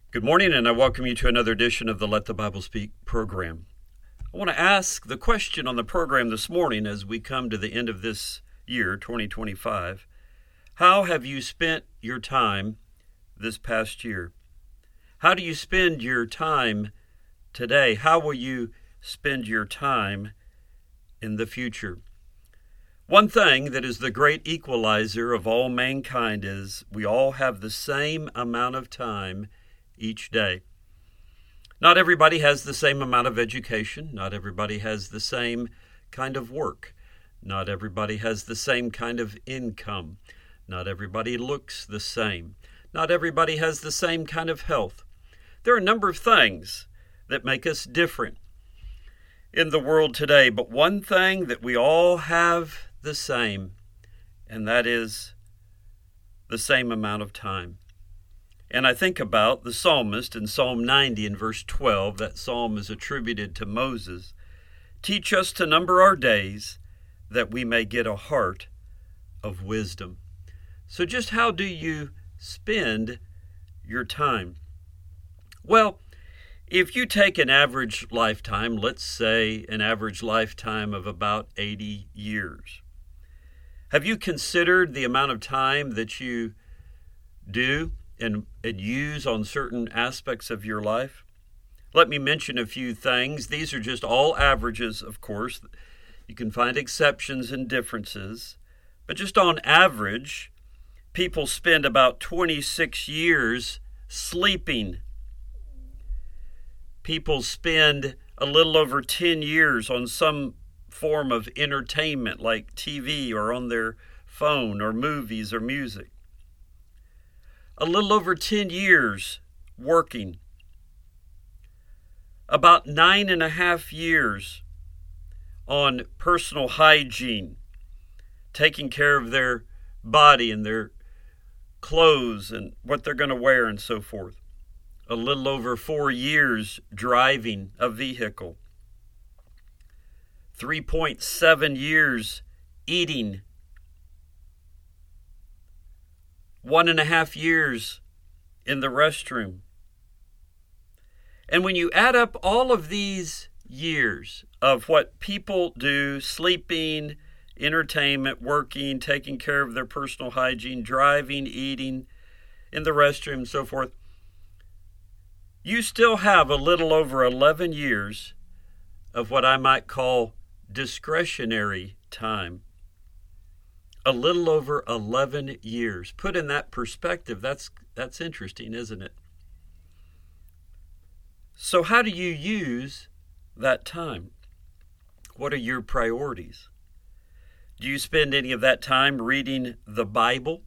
Good morning, and I welcome you to another edition of the Let the Bible Speak program. I want to ask the question on the program this morning as we come to the end of this year, 2025. How have you spent your time this past year? How do you spend your time today? How will you spend your time in the future? One thing that is the great equalizer of all mankind is we all have the same amount of time each day. Not everybody has the same amount of education. Not everybody has the same kind of work. Not everybody has the same kind of income. Not everybody looks the same. Not everybody has the same kind of health. There are a number of things that make us different in the world today, but one thing that we all have the same, and that is the same amount of time. And I think about the psalmist in Psalm 90 and verse 12. That psalm is attributed to Moses. Teach us to number our days that we may get a heart of wisdom. So just how do you spend your time? Well, if you take an average lifetime, let's say an average lifetime of about 80 years, have you considered the amount of time that you do and use on certain aspects of your life? Let me mention a few things. These are just all averages, of course. You can find exceptions and differences. But just on average, people spend about 26 years sleeping. People spend a little over 10 years on some form of entertainment like TV or on their phone or movies or music. A little over 10 years working. About 9.5 years on personal hygiene, taking care of their body and their clothes and what they're going to wear and so forth. A little over 4 years driving a vehicle. 3.7 years eating. 1.5 years in the restroom. And when you add up all of these years of what people do, sleeping, entertainment, working, taking care of their personal hygiene, driving, eating, in the restroom, and so forth, you still have a little over 11 years of what I might call discretionary time. A little over 11 years. Put in that perspective, that's interesting, isn't it? So how do you use that time? What are your priorities? Do you spend any of that time reading the Bible?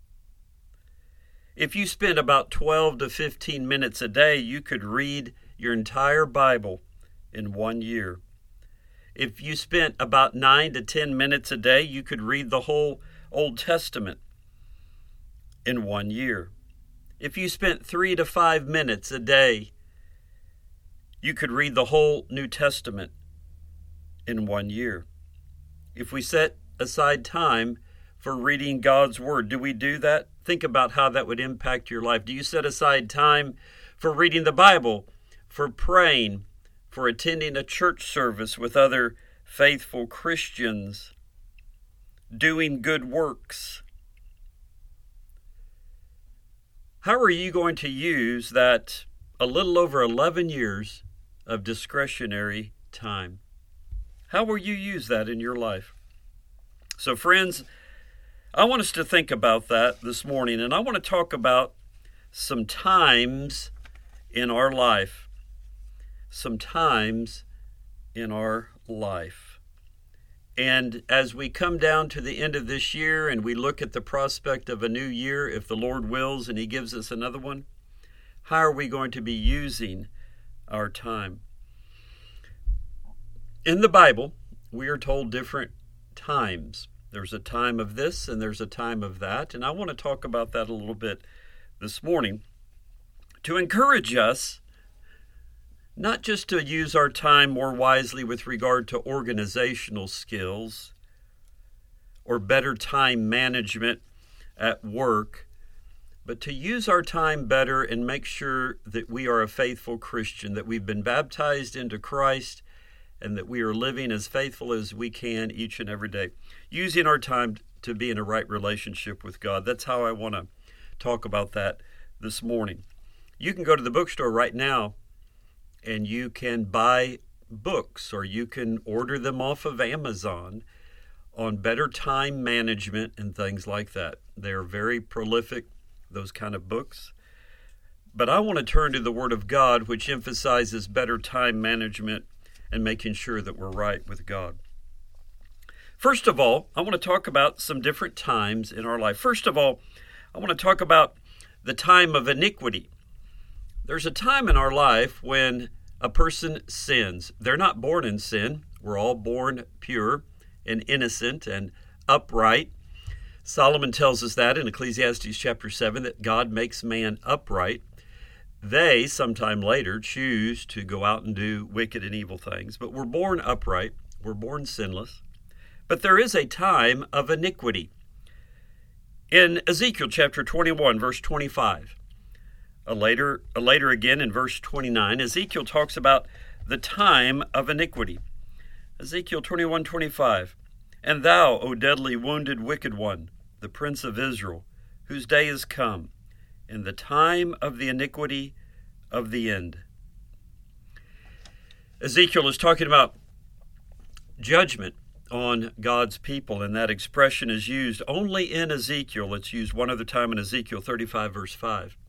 If you spend about 12 to 15 minutes a day, you could read your entire Bible in 1 year. If you spent about 9 to 10 minutes a day, you could read the whole Old Testament in 1 year. If you spent 3 to 5 minutes a day, you could read the whole New Testament in 1 year. If we set aside time for reading God's Word, do we do that? Think about how that would impact your life. Do you set aside time for reading the Bible, for praying, for attending a church service with other faithful Christians, doing good works? How are you going to use that a little over 11 years of discretionary time? How will you use that in your life? So friends, I want us to think about that this morning, and I want to talk about some times in our life. Some times in our life. And as we come down to the end of this year and we look at the prospect of a new year, if the Lord wills and He gives us another one, how are we going to be using our time? In the Bible, we are told different times. There's a time of this and there's a time of that. And I want to talk about that a little bit this morning to encourage us not just to use our time more wisely with regard to organizational skills or better time management at work, but to use our time better and make sure that we are a faithful Christian, that we've been baptized into Christ, and that we are living as faithful as we can each and every day, using our time to be in a right relationship with God. That's how I want to talk about that this morning. You can go to the bookstore right now and you can buy books, or you can order them off of Amazon on better time management and things like that. They're very prolific, those kind of books. But I want to turn to the Word of God, which emphasizes better time management and making sure that we're right with God. First of all, I want to talk about some different times in our life. First of all, I want to talk about the time of iniquity. There's a time in our life when a person sins. They're not born in sin. We're all born pure and innocent and upright. Solomon tells us that in Ecclesiastes chapter 7, that God makes man upright. They, sometime later, choose to go out and do wicked and evil things. But we're born upright. We're born sinless. But there is a time of iniquity. In Ezekiel chapter 21, verse 25, later again in verse 29, Ezekiel talks about the time of iniquity. Ezekiel 21:25, "And thou, O deadly wounded wicked one, the prince of Israel, whose day is come, in the time of the iniquity of the end." Ezekiel is talking about judgment on God's people, and that expression is used only in Ezekiel. It's used one other time in Ezekiel 35, verse 5.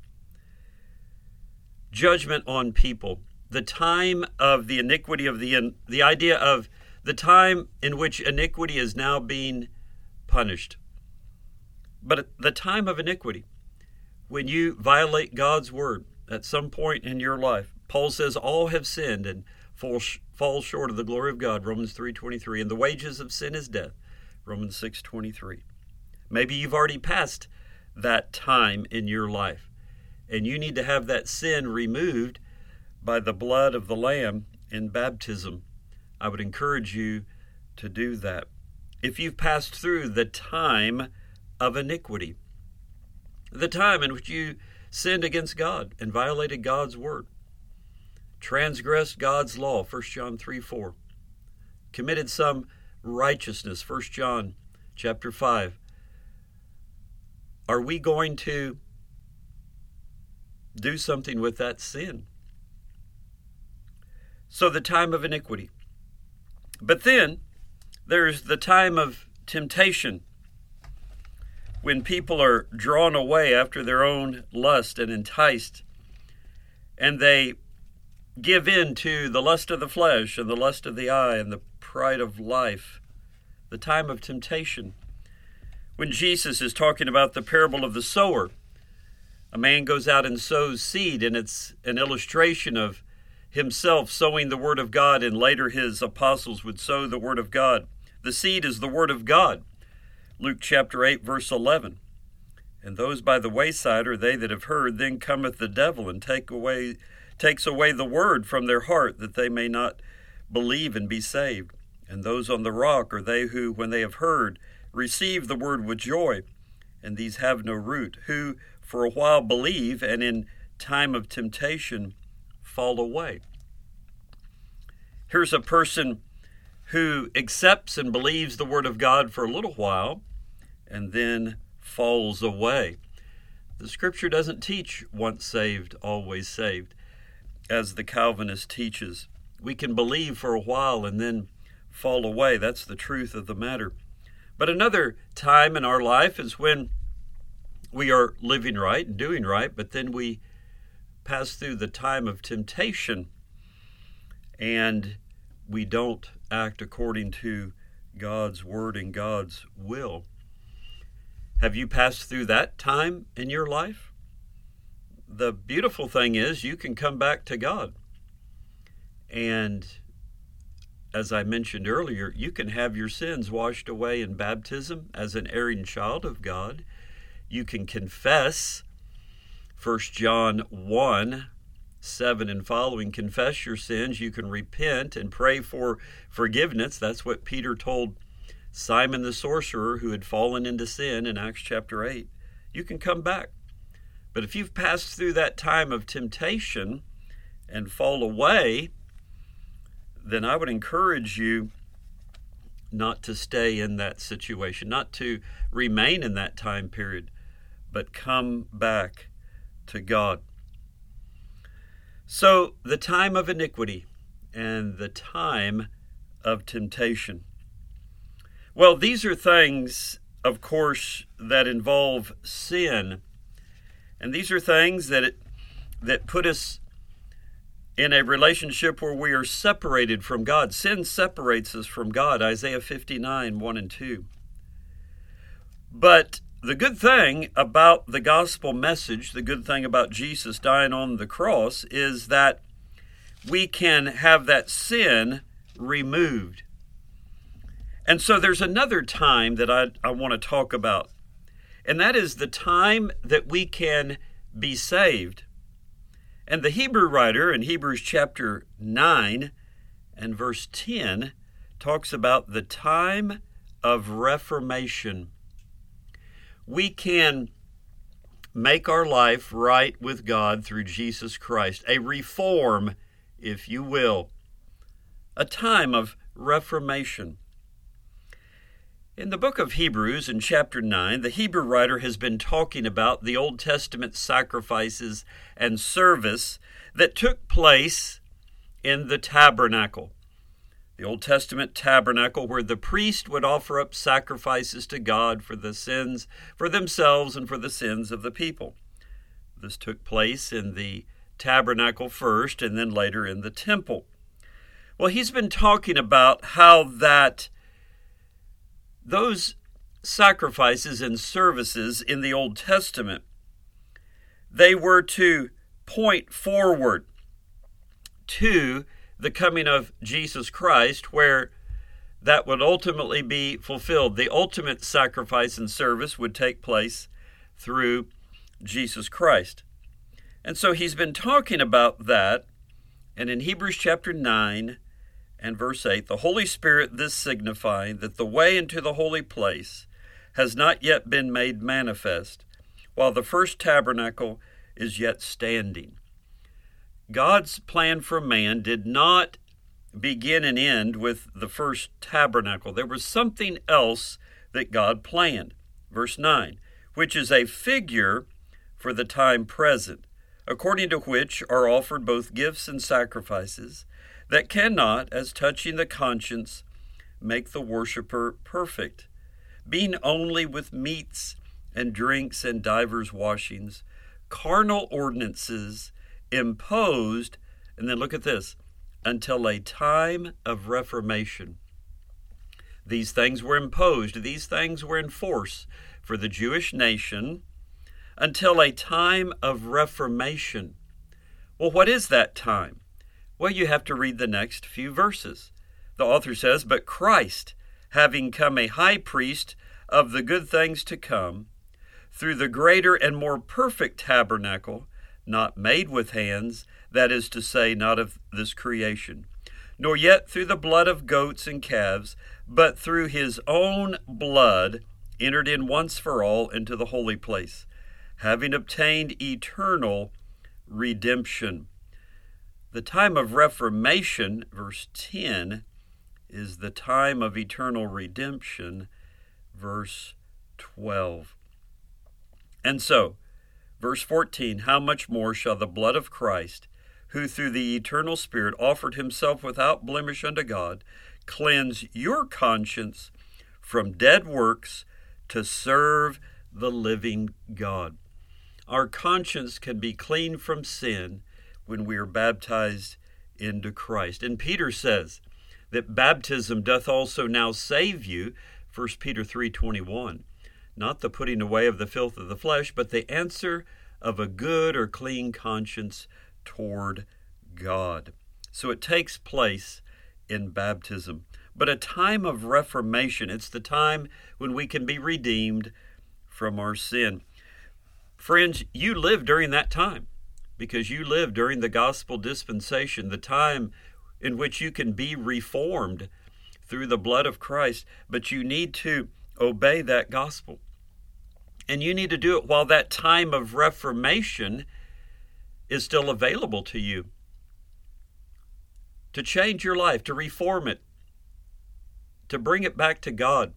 Judgment on people, the time of the iniquity of the end, the idea of the time in which iniquity is now being punished. But at the time of iniquity, when you violate God's word at some point in your life, Paul says all have sinned and fall short of the glory of God, Romans 3:23, and the wages of sin is death, Romans 6:23. Maybe you've already passed that time in your life, and you need to have that sin removed by the blood of the Lamb in baptism. I would encourage you to do that. If you've passed through the time of iniquity, the time in which you sinned against God and violated God's word, transgressed God's law, 1 John 3:4, committed some righteousness, 1 John chapter 5, are we going to do something with that sin? So the time of iniquity. But then there's the time of temptation, when people are drawn away after their own lust and enticed, and they give in to the lust of the flesh and the lust of the eye and the pride of life. The time of temptation. When Jesus is talking about the parable of the sower, a man goes out and sows seed, and it's an illustration of himself sowing the word of God, and later his apostles would sow the word of God. The seed is the word of God. Luke chapter 8, verse 11. "And those by the wayside are they that have heard, then cometh the devil and takes away the word from their heart, that they may not believe and be saved. And those on the rock are they who, when they have heard, receive the word with joy. And these have no root, who for a while believe, and in time of temptation fall away." Here's a person who accepts and believes the word of God for a little while and then falls away. The scripture doesn't teach once saved, always saved, as the Calvinist teaches. We can believe for a while and then fall away. That's the truth of the matter. But another time in our life is when we are living right and doing right, but then we pass through the time of temptation and we don't act according to God's word and God's will. Have you passed through that time in your life? The beautiful thing is you can come back to God. And as I mentioned earlier, you can have your sins washed away in baptism as an erring child of God. You can confess, 1 John 1:7 and following, confess your sins. You can repent and pray for forgiveness. That's what Peter told Simon the sorcerer, who had fallen into sin, in Acts chapter 8. You can come back. But if you've passed through that time of temptation and fall away, then I would encourage you not to stay in that situation, not to remain in that time period, but come back to God. So the time of iniquity and the time of temptation. Well, these are things, of course, that involve sin. And these are things that put us in a relationship where we are separated from God. Sin separates us from God, Isaiah 59, 1 and 2. But the good thing about the gospel message, the good thing about Jesus dying on the cross, is that we can have that sin removed. And so there's another time that I want to talk about, and that is the time that we can be saved. And the Hebrew writer in Hebrews chapter 9 and verse 10 talks about the time of reformation. We can make our life right with God through Jesus Christ, a reform, if you will, a time of reformation. In the book of Hebrews, in chapter 9, the Hebrew writer has been talking about the Old Testament sacrifices and service that took place in the tabernacle. The Old Testament tabernacle where the priest would offer up sacrifices to God for the sins, for themselves and for the sins of the people. This took place in the tabernacle first and then later in the temple. Well, he's been talking about how those sacrifices and services in the Old Testament, they were to point forward to the coming of Jesus Christ, where that would ultimately be fulfilled. The ultimate sacrifice and service would take place through Jesus Christ. And so he's been talking about that, and in Hebrews chapter 9, and verse 8, the Holy Spirit this signifying that the way into the holy place has not yet been made manifest, while the first tabernacle is yet standing. God's plan for man did not begin and end with the first tabernacle. There was something else that God planned. Verse 9, which is a figure for the time present, according to which are offered both gifts and sacrifices, that cannot, as touching the conscience, make the worshiper perfect, being only with meats and drinks and divers washings, carnal ordinances imposed, and then look at this, until a time of reformation. These things were imposed, these things were in force for the Jewish nation until a time of reformation. Well, what is that time? Well, you have to read the next few verses. The author says, but Christ, having come a high priest of the good things to come, through the greater and more perfect tabernacle, not made with hands, that is to say, not of this creation, nor yet through the blood of goats and calves, but through his own blood, entered in once for all into the holy place, having obtained eternal redemption. The time of reformation, verse 10, is the time of eternal redemption, verse 12. And so, verse 14, how much more shall the blood of Christ, who through the eternal Spirit offered himself without blemish unto God, cleanse your conscience from dead works to serve the living God. Our conscience can be cleaned from sin when we are baptized into Christ. And Peter says that baptism doth also now save you, 1 Peter 3:21. Not the putting away of the filth of the flesh, but the answer of a good or clean conscience toward God. So it takes place in baptism. But a time of reformation, it's the time when we can be redeemed from our sin. Friends, you live during that time because you live during the gospel dispensation, the time in which you can be reformed through the blood of Christ, but you need to obey that gospel. And you need to do it while that time of reformation is still available to you. To change your life, to reform it, to bring it back to God.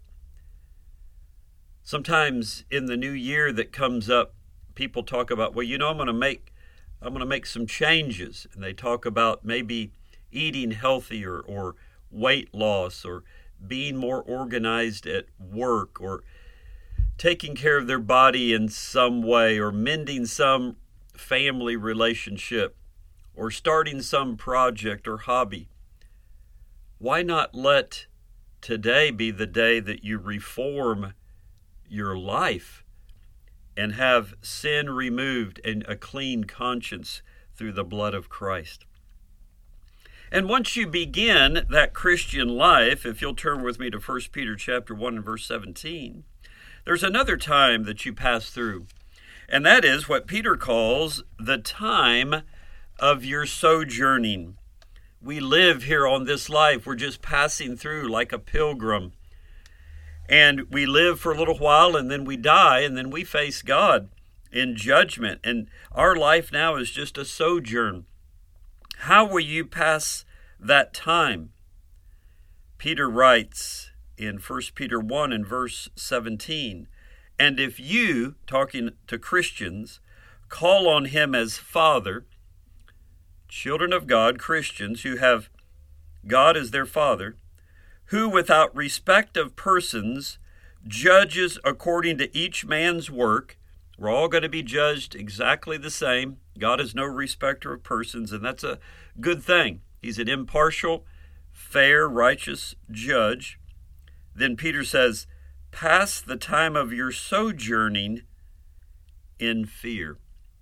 Sometimes in the new year that comes up, people talk about, well, I'm going to make some changes. And they talk about maybe eating healthier or weight loss or being more organized at work or taking care of their body in some way or mending some family relationship or starting some project or hobby. Why not let today be the day that you reform your life and have sin removed and a clean conscience through the blood of Christ? And once you begin that Christian life, if you'll turn with me to 1 Peter chapter 1 and verse 17, there's another time that you pass through, and that is what Peter calls the time of your sojourning. We live here on this life. We're just passing through like a pilgrim. And we live for a little while, and then we die, and then we face God in judgment. And our life now is just a sojourn. How will you pass that time? Peter writes in 1 Peter 1 and verse 17, and if you, talking to Christians, call on him as Father, children of God, Christians who have God as their Father, who without respect of persons judges according to each man's work. We're all going to be judged exactly the same. God is no respecter of persons, and that's a good thing. He's an impartial, fair, righteous judge. Then Peter says, pass the time of your sojourning in fear.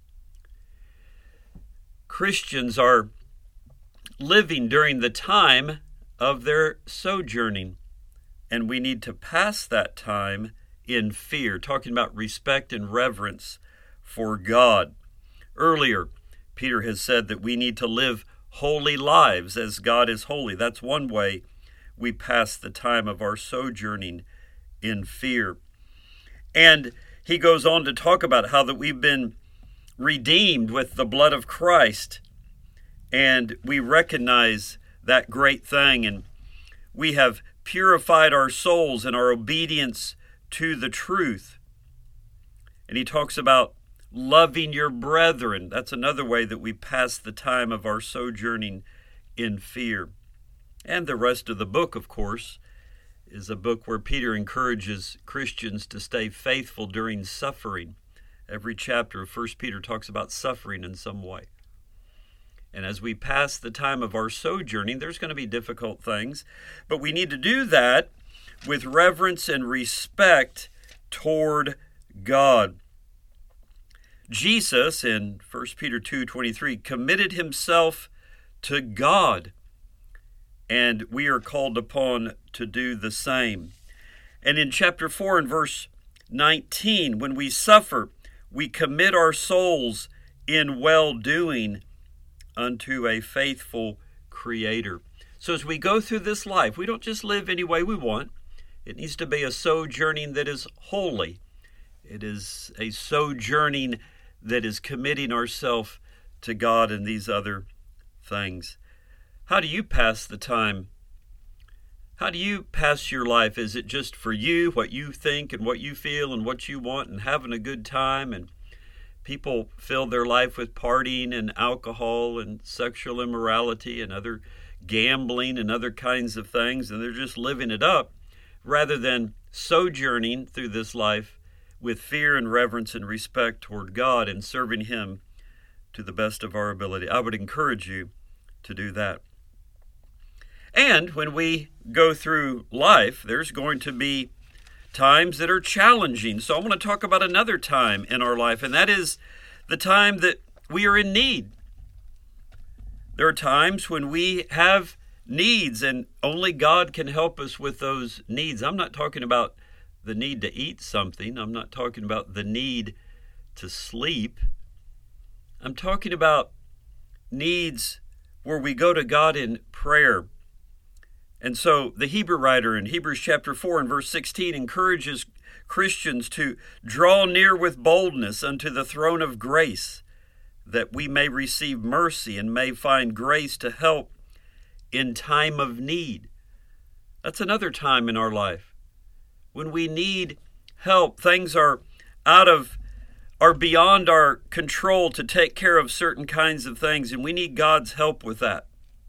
Christians are living during the time of their sojourning, and we need to pass that time in fear, talking about respect and reverence for God. Earlier, Peter has said that we need to live holy lives as God is holy. That's one way we pass the time of our sojourning in fear. And he goes on to talk about how that we've been redeemed with the blood of Christ, and we recognize that great thing, and we have purified our souls in our obedience to the truth. And he talks about loving your brethren. That's another way that we pass the time of our sojourning in fear. And the rest of the book, of course, is a book where Peter encourages Christians to stay faithful during suffering. Every chapter of 1 Peter talks about suffering in some way. And as we pass the time of our sojourning, there's going to be difficult things, but we need to do that with reverence and respect toward God. Jesus, in 1 Peter 2:23, committed himself to God, and we are called upon to do the same. And in chapter 4 and verse 19, when we suffer, we commit our souls in well-doing unto a faithful Creator. So as we go through this life, we don't just live any way we want. It needs to be a sojourning that is holy. It is a sojourning that is committing ourselves to God and these other things. How do you pass the time? How do you pass your life? Is it just for you, what you think and what you feel and what you want and having a good time? And people fill their life with partying and alcohol and sexual immorality and other gambling and other kinds of things, and they're just living it up rather than sojourning through this life with fear and reverence and respect toward God and serving Him to the best of our ability. I would encourage you to do that. And when we go through life, there's going to be times that are challenging. So I want to talk about another time in our life, and that is the time that we are in need. There are times when we have needs, and only God can help us with those needs. I'm not talking about the need to eat something. I'm not talking about the need to sleep. I'm talking about needs where we go to God in prayer And so the Hebrew writer in Hebrews chapter 4 and verse 16 encourages Christians to draw near with boldness unto the throne of grace, that we may receive mercy and may find grace to help in time of need. That's another time in our life when we need help. Things are beyond our control to take care of certain kinds of things, and we need God's help with that.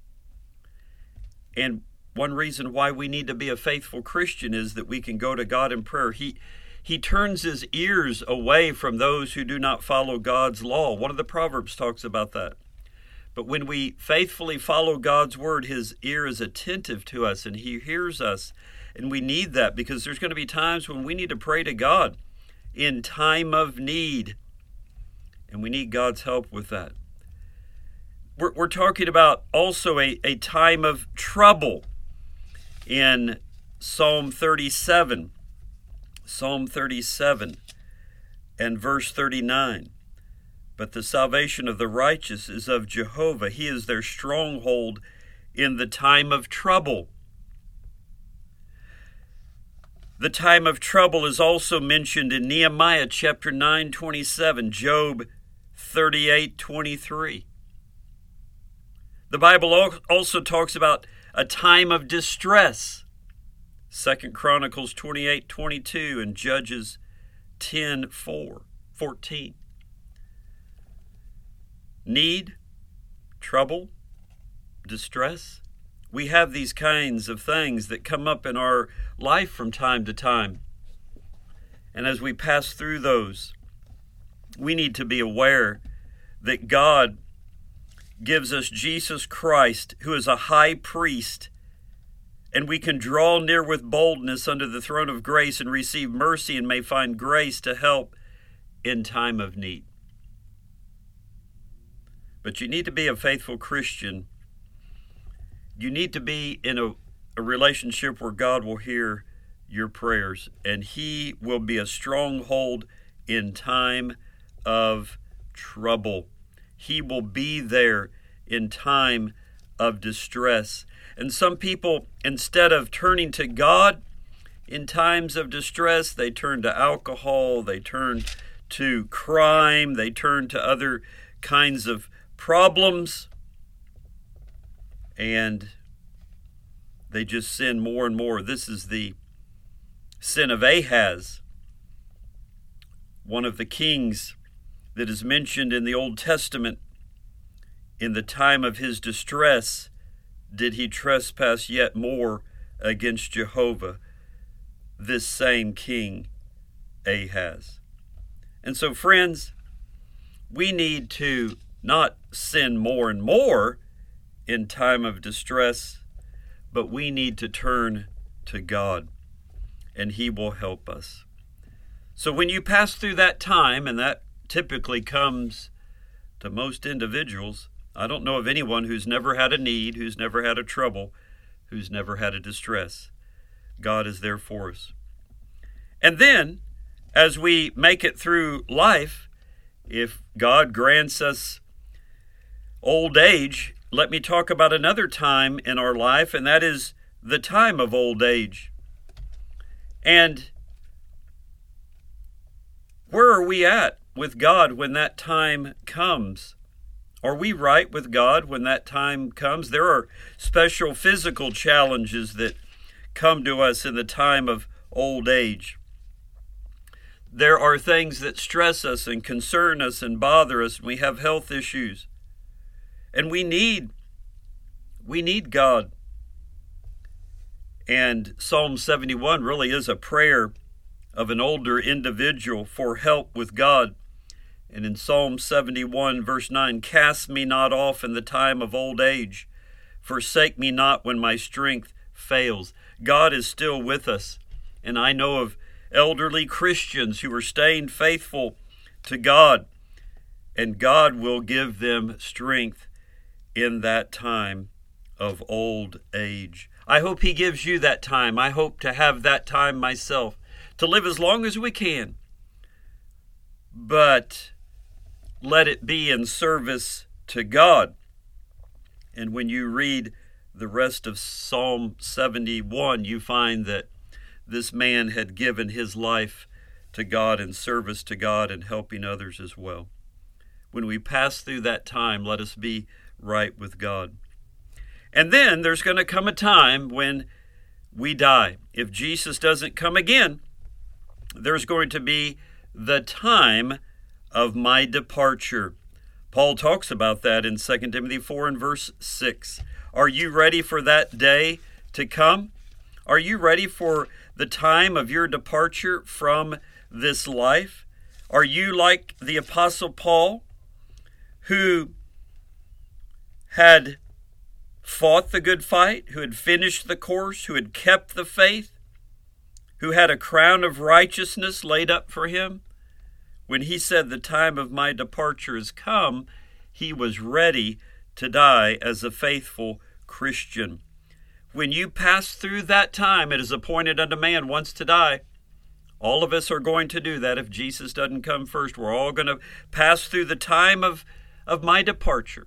And one reason why we need to be a faithful Christian is that we can go to God in prayer. He turns his ears away from those who do not follow God's law. One of the Proverbs talks about that. But when we faithfully follow God's word, his ear is attentive to us and he hears us. And we need that because there's going to be times when we need to pray to God in time of need. And we need God's help with that. We're talking about also a time of trouble in Psalm 37. Psalm 37 and verse 39. But the salvation of the righteous is of Jehovah. He is their stronghold in the time of trouble. The time of trouble is also mentioned in Nehemiah chapter 9:27, Job 38:23. The Bible also talks about a time of distress. 2 Chronicles 28:22 and Judges 10:14. Need, trouble, distress. We have these kinds of things that come up in our life from time to time. And as we pass through those, we need to be aware that God gives us Jesus Christ, who is a high priest, and we can draw near with boldness under the throne of grace and receive mercy and may find grace to help in time of need. But you need to be a faithful Christian. You need to be in a relationship where God will hear your prayers, and he will be a stronghold in time of trouble. He will be there in time of distress. And some people, instead of turning to God in times of distress, they turn to alcohol, they turn to crime, they turn to other kinds of problems, and they just sin more and more. This is the sin of Ahaz, one of the kings that is mentioned in the Old Testament. In the time of his distress, did he trespass yet more against Jehovah, this same king Ahaz. And so, friends, we need to not sin more and more in time of distress, but we need to turn to God, and he will help us. So when you pass through that time, and that typically comes to most individuals, I don't know of anyone who's never had a need, who's never had a trouble, who's never had a distress. God is there for us. And then, as we make it through life, if God grants us old age, let me talk about another time in our life, and that is the time of old age. And where are we at with God when that time comes? Are we right with God when that time comes? There are special physical challenges that come to us in the time of old age. There are things that stress us and concern us and bother us, and we have health issues. And we need God. And Psalm 71 really is a prayer of an older individual for help with God. And in Psalm 71, verse 9, cast me not off in the time of old age. Forsake me not when my strength fails. God is still with us. And I know of elderly Christians who are staying faithful to God. And God will give them strength in that time of old age. I hope he gives you that time. I hope to have that time myself, to live as long as we can. But let it be in service to God. And when you read the rest of Psalm 71, you find that this man had given his life to God in service to God and helping others as well. When we pass through that time, let us be right with God. And then there's going to come a time when we die. If Jesus doesn't come again, there's going to be the time of my departure. Paul talks about that in 2 Timothy 4 and verse 6. Are you ready for that day to come? Are you ready for the time of your departure from this life? Are you like the Apostle Paul, who had fought the good fight, who had finished the course, who had kept the faith, who had a crown of righteousness laid up for him? When he said, the time of my departure is come, he was ready to die as a faithful Christian. When you pass through that time, it is appointed unto man once to die. All of us are going to do that if Jesus doesn't come first. We're all going to pass through the time of my departure.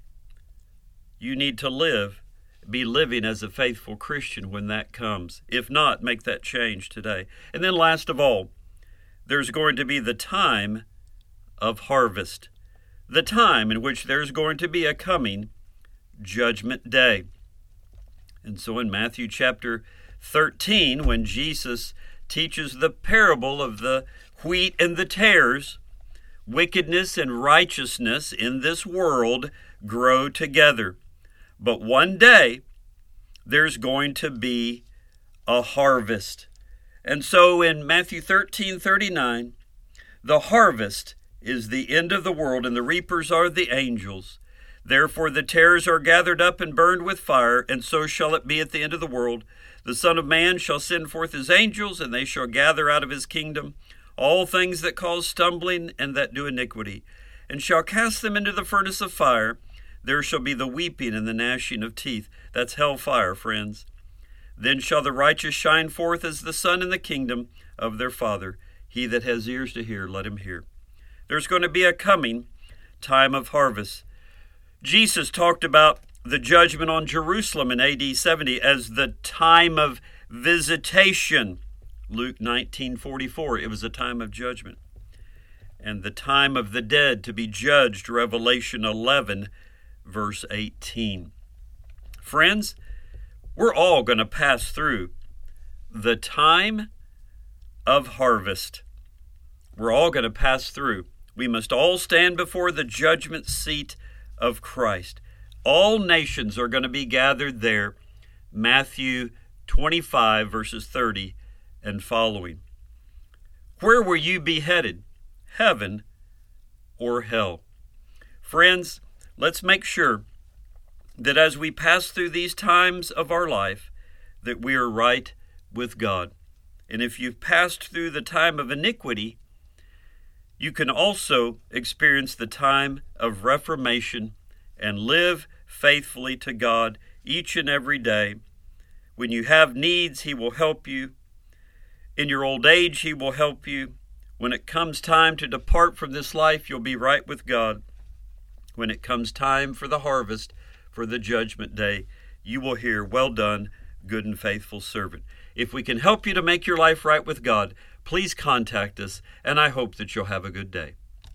You need to be living as a faithful Christian when that comes. If not, make that change today. And then last of all, there's going to be the time of harvest, the time in which there's going to be a coming judgment day. And so in Matthew chapter 13, when Jesus teaches the parable of the wheat and the tares, wickedness and righteousness in this world grow together. But one day, there's going to be a harvest. And so in Matthew 13:39, the harvest is the end of the world, and the reapers are the angels. Therefore the tares are gathered up and burned with fire, and so shall it be at the end of the world. The Son of Man shall send forth his angels, and they shall gather out of his kingdom all things that cause stumbling and that do iniquity, and shall cast them into the furnace of fire. There shall be the weeping and the gnashing of teeth. That's hellfire, friends. Then shall the righteous shine forth as the sun in the kingdom of their Father. He that has ears to hear, let him hear. There's going to be a coming time of harvest. Jesus talked about the judgment on Jerusalem in AD 70 as the time of visitation. Luke 19:44, it was a time of judgment. And the time of the dead to be judged, Revelation 11, verse 18. Friends, we're all going to pass through the time of harvest. We're all going to pass through. We must all stand before the judgment seat of Christ. All nations are going to be gathered there. Matthew 25, verses 30 and following. Where will you be headed? Heaven or hell? Friends, let's make sure that as we pass through these times of our life, that we are right with God. And if you've passed through the time of iniquity, you can also experience the time of reformation and live faithfully to God each and every day. When you have needs, He will help you. In your old age, He will help you. When it comes time to depart from this life, you'll be right with God. When it comes time for the harvest, for the judgment day, you will hear, well done, good and faithful servant. If we can help you to make your life right with God, please contact us, and I hope that you'll have a good day.